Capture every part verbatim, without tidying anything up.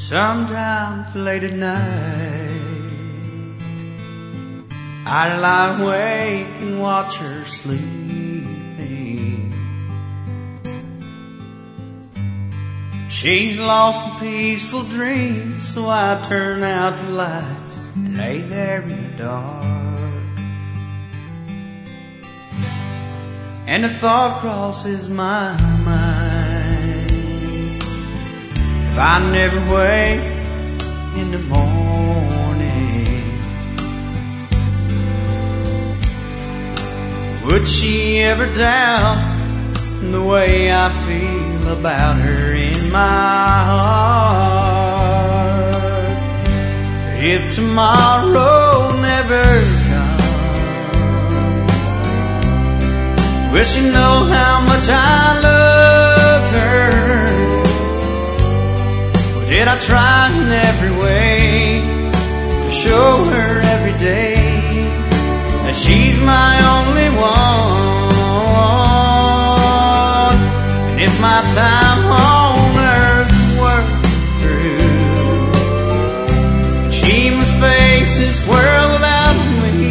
Sometimes late at night I lie awake and watch her sleeping. She's lost in peaceful dreams, so I turn out the lights and lay there in the dark. And a thought crosses my mind: if I never wake in the morning, would she ever doubt the way I feel about her in my heart? If tomorrow never comes, will she know how much I love her? Or did I try in every way to show her every day that she's my only one? And if my time on earth were through, she must face this world without me,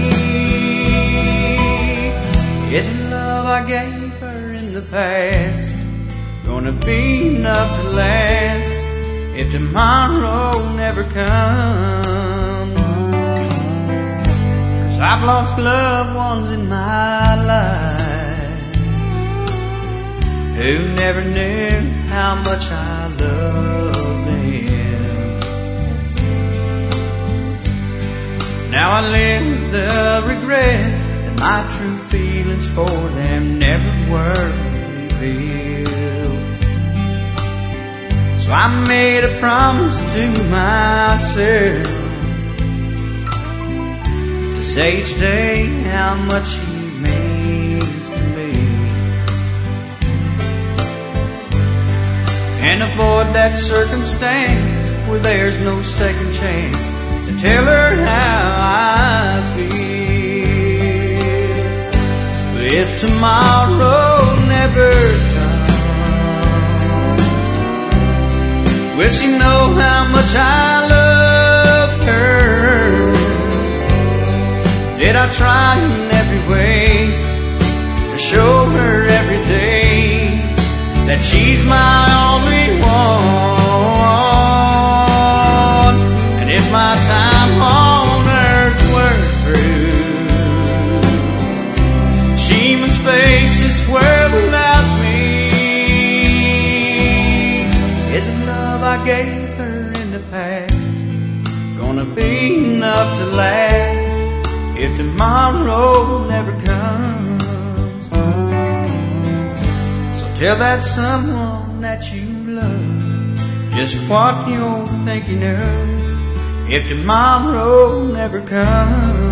is the love I gave her in the past gonna be enough to last if tomorrow never comes? 'Cause I've lost loved ones in my life who never knew how much I loved them. Now I live with the regret that my true feelings for them never were revealed. So I made a promise to myself to say each day how much he means to me, and avoid that circumstance where there's no second chance to tell her how I feel. But if tomorrow never comes, will she know how much I love her? Did I try in every way to show her every day that she's my only one? And if my time on earth were through, she must face this world without me, is the love I gave her in the past gonna be enough to last if tomorrow never comes? So tell that someone that you love just what you're thinking of if tomorrow never comes.